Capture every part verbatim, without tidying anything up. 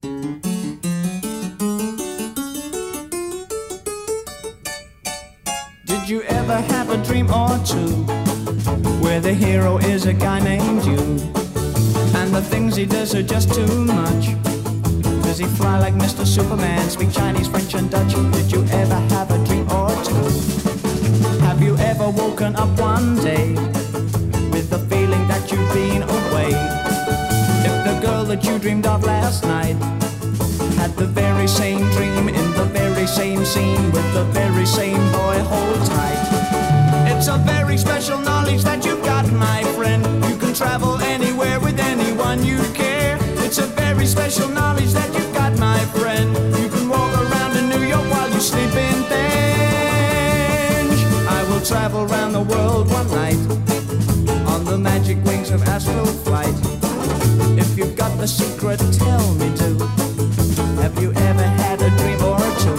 Did you ever have a dream or two where the hero is a guy named you, and the things he does are just too much? Does he fly like Mister Superman, speak Chinese, French and Dutch? Did you ever have a dream or two? Have you ever woken up one day with the feeling that you've been away? If the girl that you dreamed of last night had the very same dream in the very same scene with the very same boy, hold tight. It's a very special knowledge that you've got, my friend. You can travel anywhere with anyone you care. It's a very special knowledge that you've got, my friend. You can walk around in New York while you sleep in Bench. I will travel around the world one night on the magic wings of astral flight. If you've got the secret, tell me do. Have you ever had a dream or two?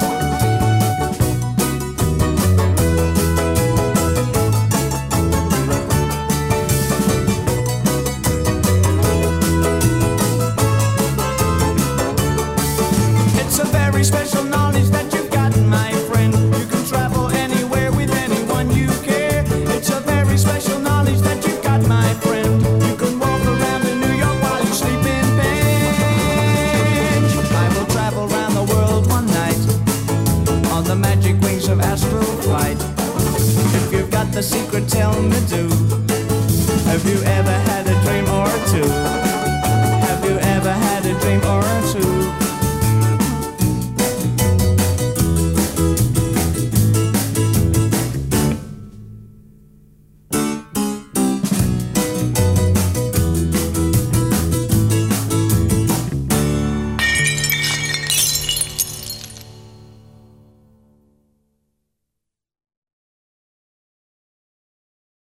It's a very special knowledge that you've got, my friend. You can travel anywhere with anyone you care. It's a very special knowledge that you've got, my friend. You can walk around in New York while you sleep in Bench. I will travel around the world one night on the magic wings of astral flight. If you've got the secret, tell me do. Have you ever had a dream or two?